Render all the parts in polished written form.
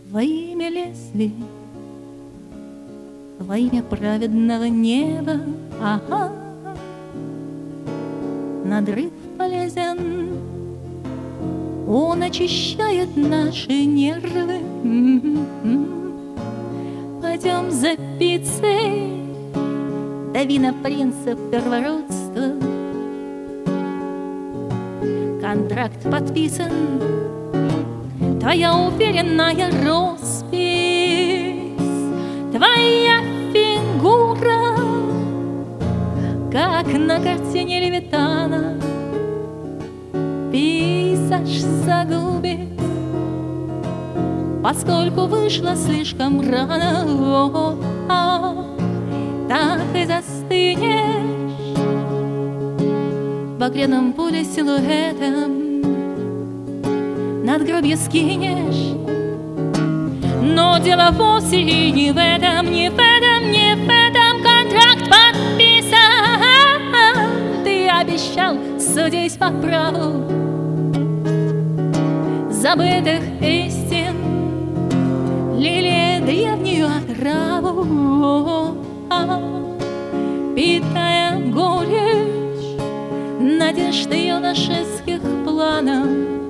Во имя лезвий, во имя праведного неба, ага, надрыв полезен, он очищает наши нервы. Пойдем за пиццей, дави на принцип первородства. Контракт подписан, твоя уверенная роспись, твоя фигура, как на картине Левитана, пейзаж загубит, поскольку вышла слишком рано. Так и застынешь в багряном поле силуэтом, надгробье скинешь. Но дело вовсе не в этом, не в этом, не в этом. Контракт подписан, ты обещал судить по праву забытых истин, лелея древнюю отраву, питая горечь надежд юношеских планов.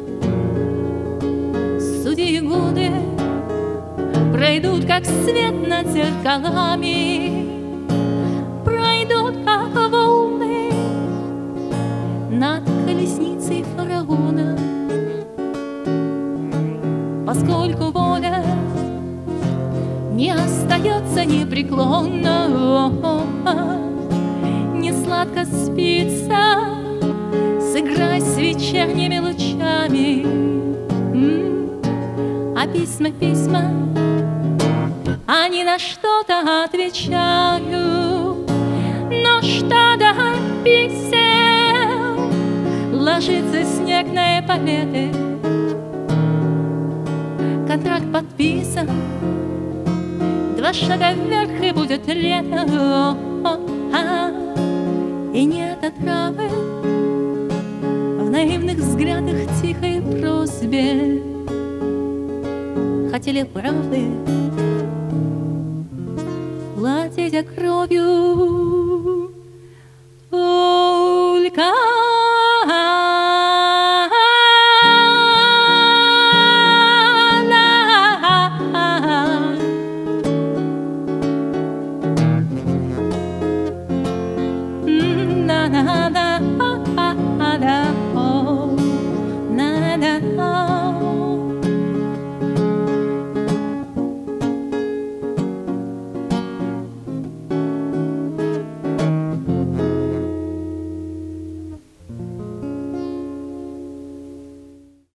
Суди годы пройдут, как свет над зеркалами, пройдут, как волны над колесницей фараона. Поскольку воля не остается непреклонно, не сладко спится, сыграй с вечерними лучами. А письма, они на что-то отвечают. Но что до писем, ложится снег на эполеты. Контракт подписан, 2 шага вверх, и будет лето. И нет отравы в наивных взглядах, тихой просьбе. Хотели правды платить кровью.